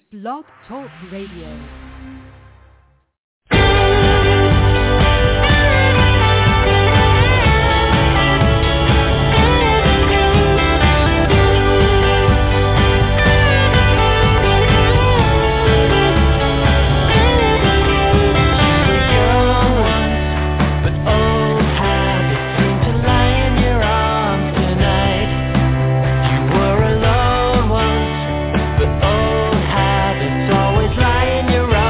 Blog Talk Radio. Lying your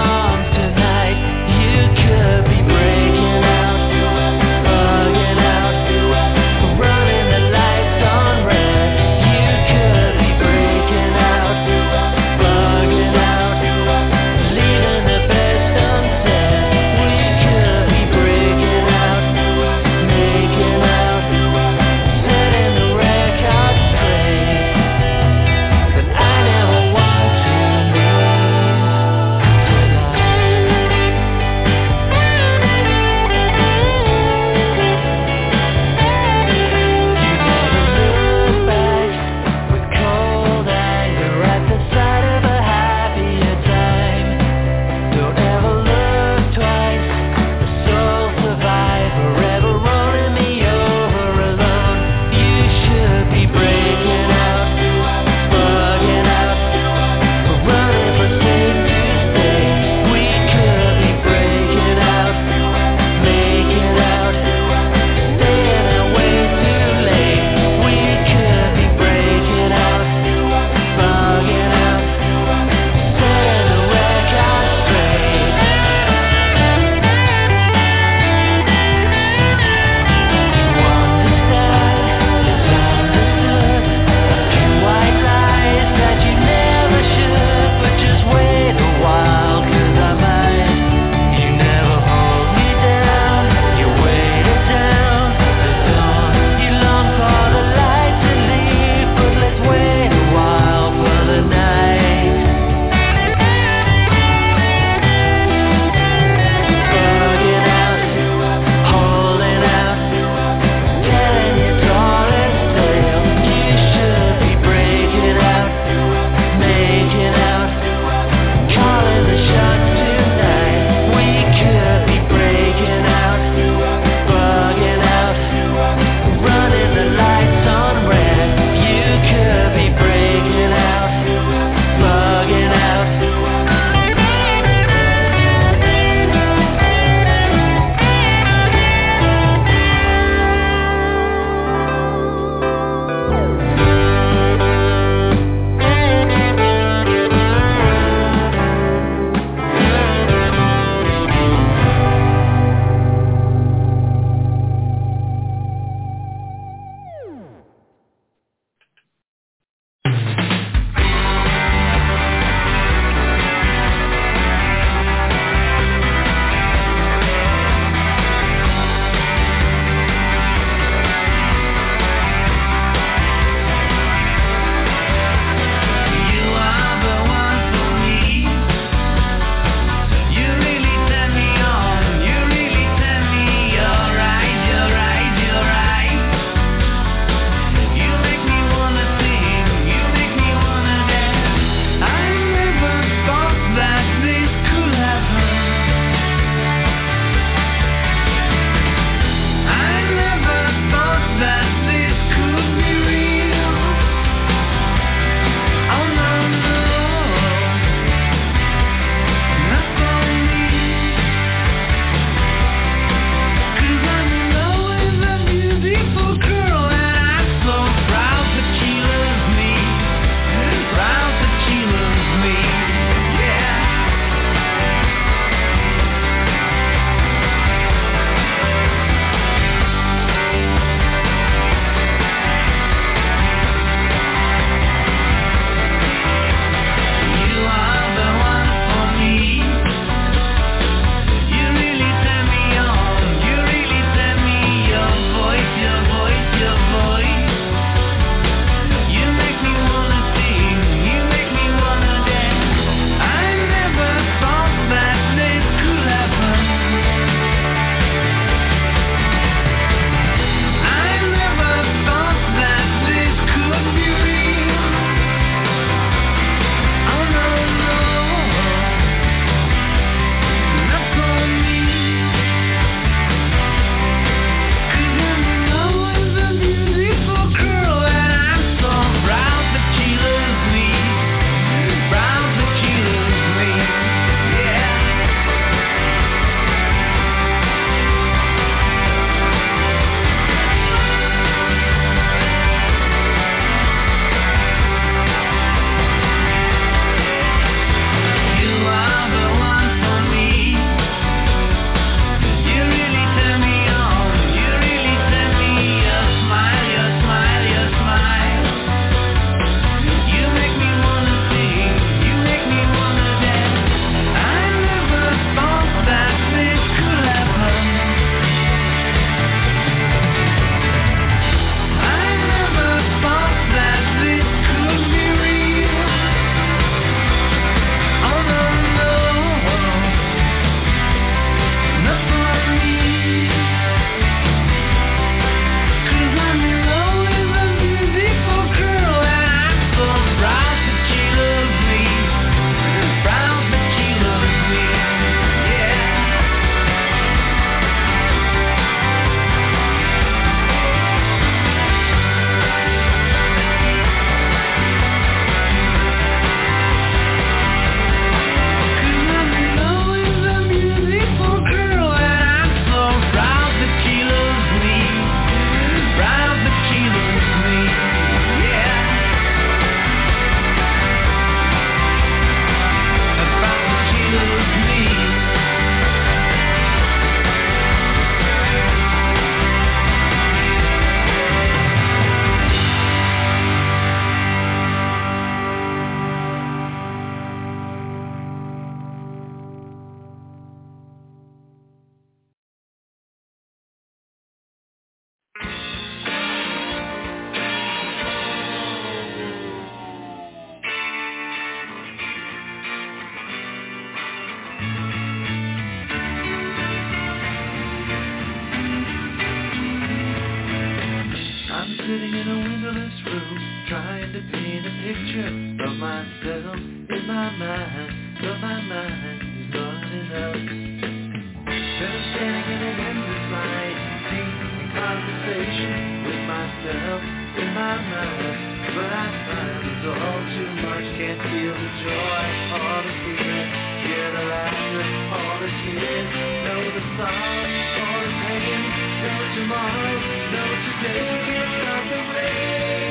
my mind is not enough. Then I'm standing in an endless light, deep in conversation with myself in my mind. But I find it's all too much, can't feel the joy or the fear, hear the laughter or the tears, know the sorrow or the pain, no tomorrow, no today, can't stop the rain.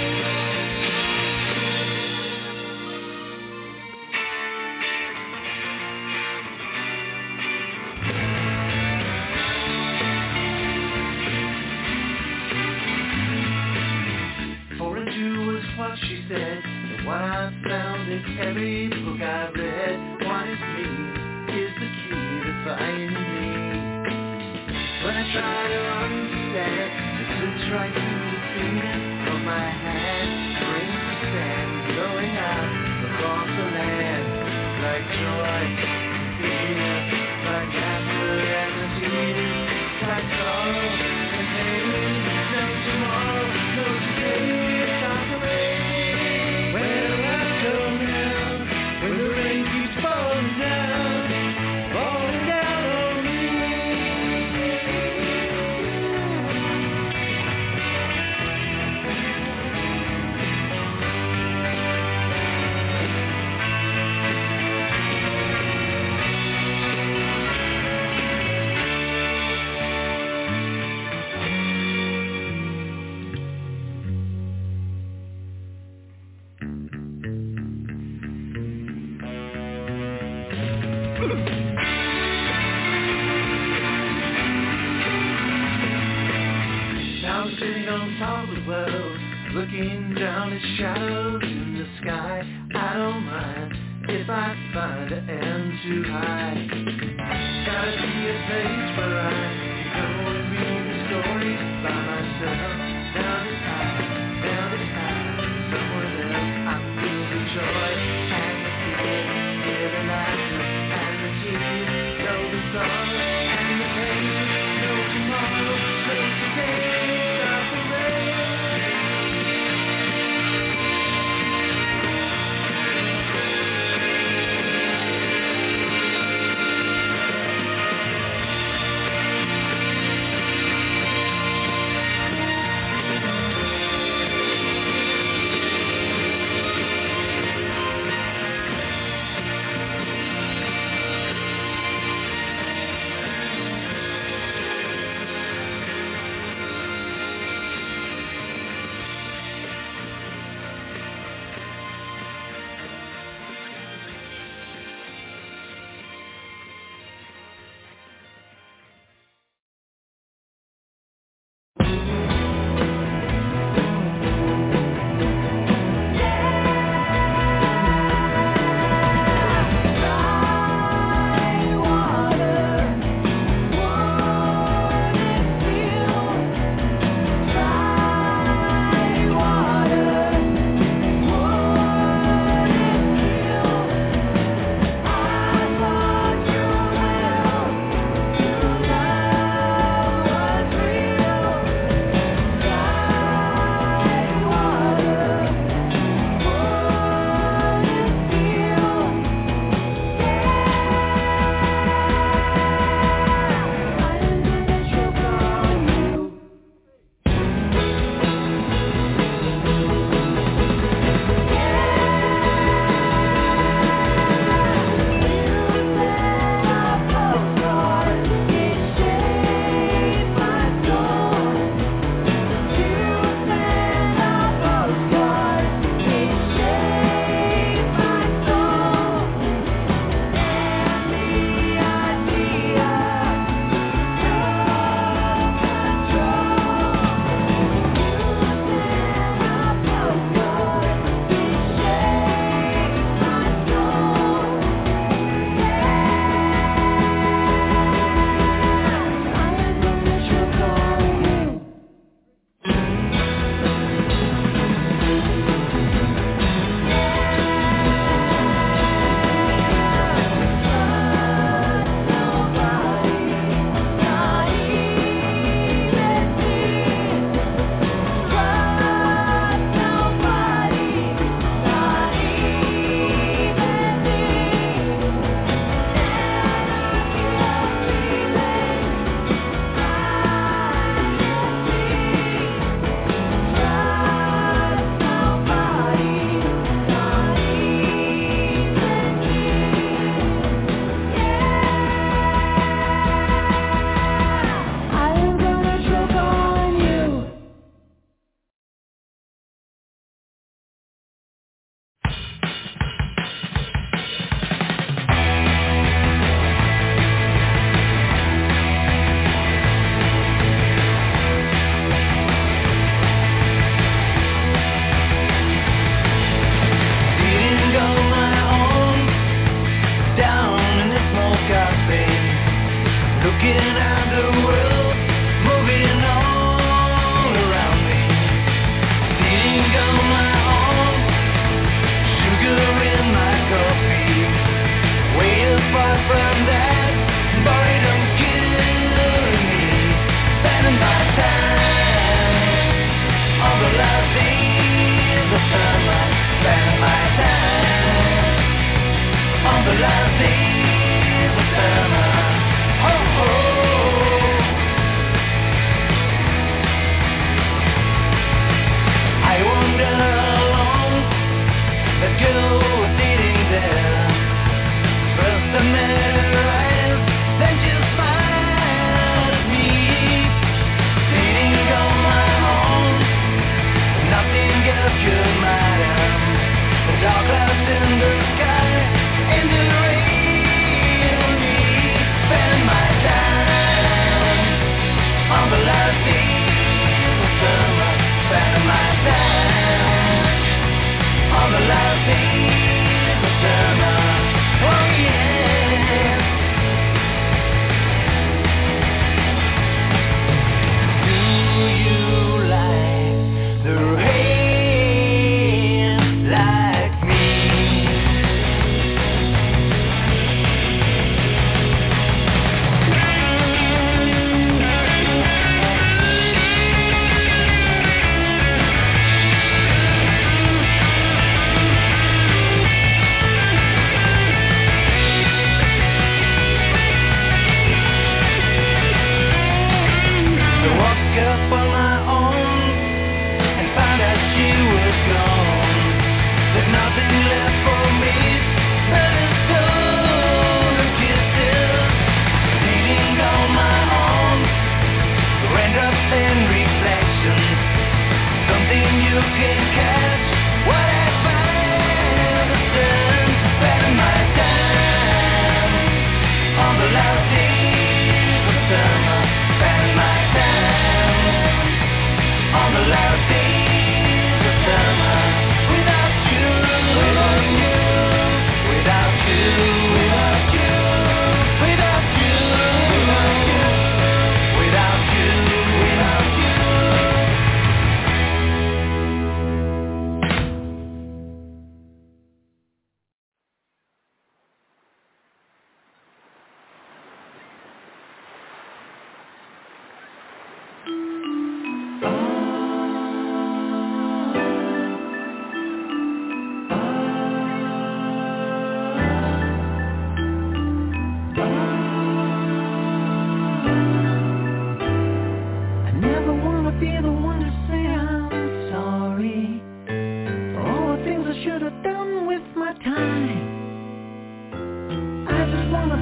For a Jew was what she said, and what I've found in every book I've read, what it means is the key to finding me. When I try to understand, it slips right through the seam of my hand, brings the sand blowing out across the land, like joy, fear, like laughter and the tears, like sorrow and pain, no tomorrow, no today. When the rain keeps falling down on me. Now I'm sitting on top of the world, looking down at shadows in the sky. I don't mind if I find an end too high. Gotta be a place where I can go and read the stories by myself. Now that I'm someone else, I feel the joy and the fear, hear the laughter and the tears, know the sorrow and the pain, no tomorrow, no today.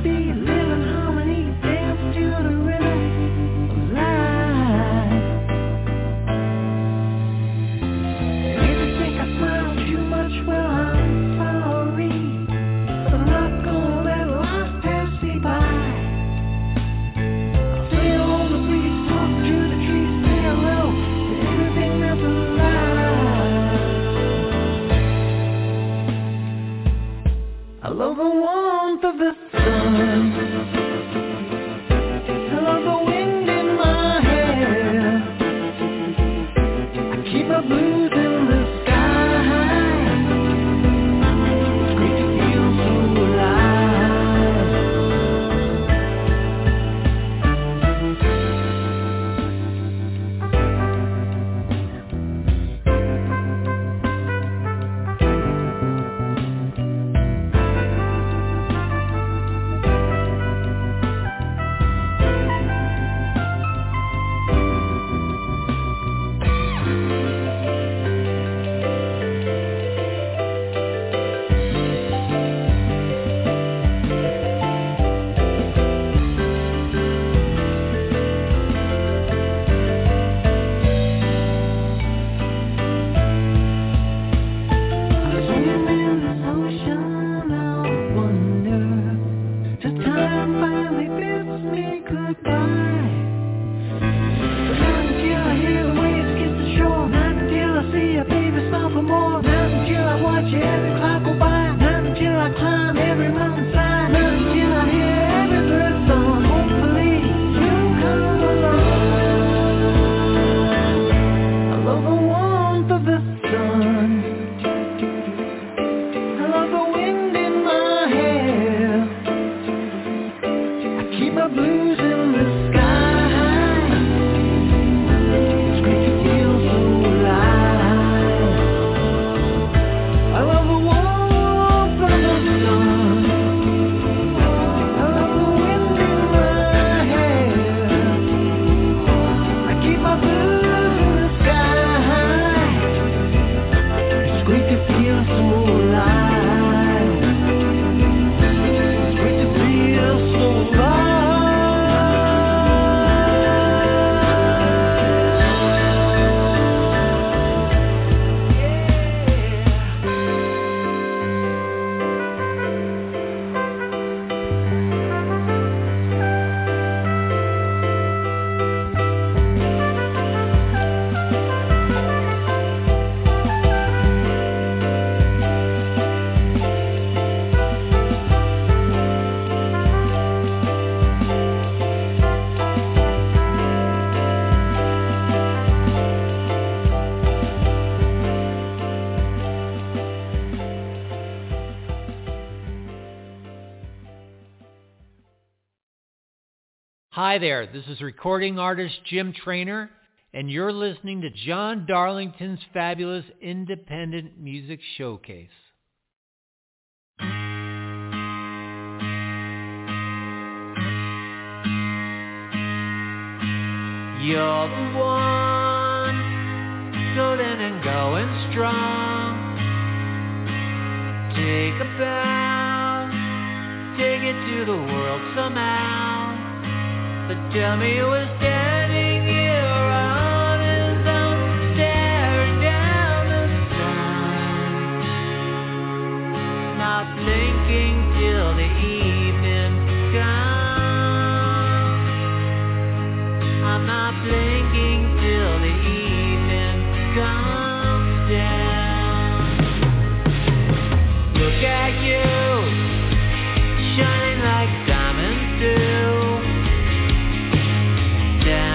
Hi there, this is recording artist Jim Trainer, and you're listening to John Darlington's fabulous independent music showcase. You're the one, golden and going strong. Take a bow, take it to the world somehow. But tell me who was standing here on his own, staring down the sun, not blinking till the evening comes. I'm not blinking till the evening comes down. Look at you, shining like diamonds do. Down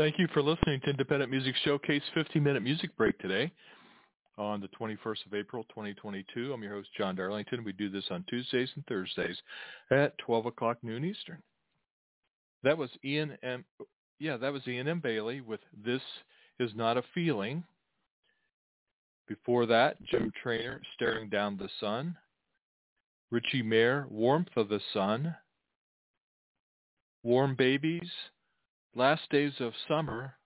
Thank you for listening to Independent Music Showcase 15-minute music break today on the 21st of April, 2022. I'm your host, John Darlington. We do this on Tuesdays and Thursdays at 12 o'clock noon Eastern. That was Ian M. Bailey with This Is Not a Feeling. Before that, Jim Traynor, Staring Down the Sun. Richie Mayer, Warmth of the Sun. Warm Babies, Last Days of Summer.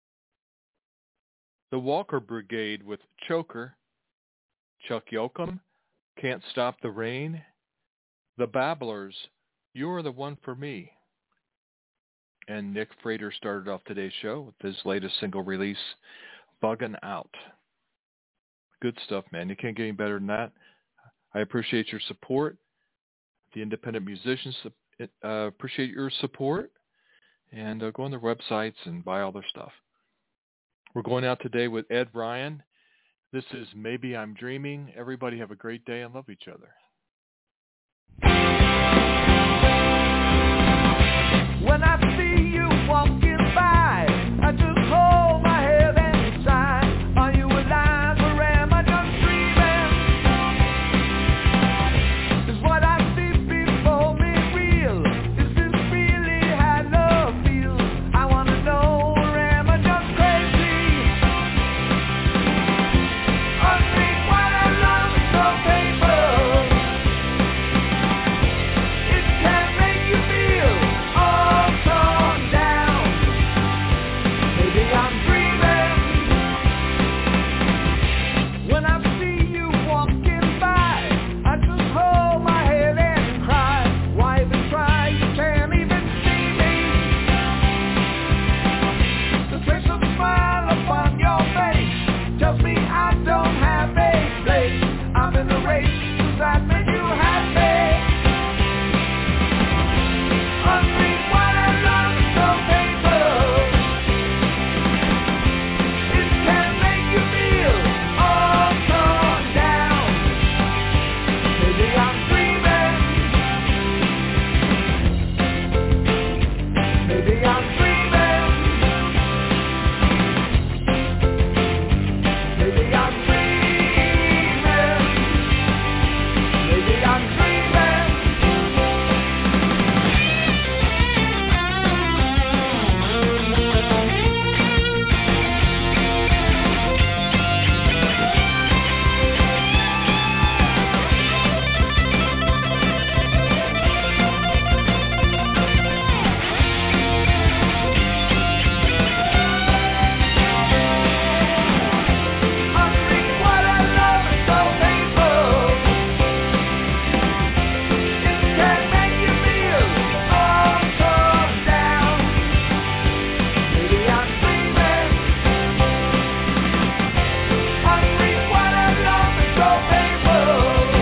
The Walker Brigade with Choker. Chuck Yoakum, Can't Stop the Rain. The Babblers, You're the One for Me. And Nick Frater started off today's show with his latest single release, Buggin' Out. Good stuff, man. You can't get any better than that. I appreciate your support. The independent musicians appreciate your support. And go on their websites and buy all their stuff. We're going out today with Ed Ryan. This is Maybe I'm Dreaming. Everybody have a great day and love each other. When I see you walking by, I just hold my head and sigh. Are you alive or am I just dreaming? Is what I see before me real? Is this really how love feels? I want to know, or am I just crazy? Unread what I love is so painful. It can make you feel all torn down. Maybe I'm dreaming. When I see you walking by, I just hold my head and cry. Why even try? You can't even see me. The trace of a smile upon your face tells me I don't have a place. I'm in the race. Does that make you happy? Unread what I love is so painful. It can make you feel all torn down. Maybe I'm dreaming. Maybe I'm dreaming. Maybe I'm dreaming. Maybe I'm dreaming. Unread what I love is so painful. It can make you feel all torn down. Maybe I'm dreaming. Unread what I love is so painful.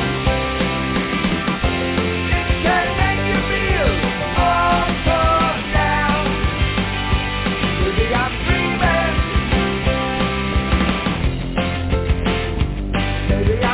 It can make you feel all torn down. Maybe I'm dreaming. Maybe I'm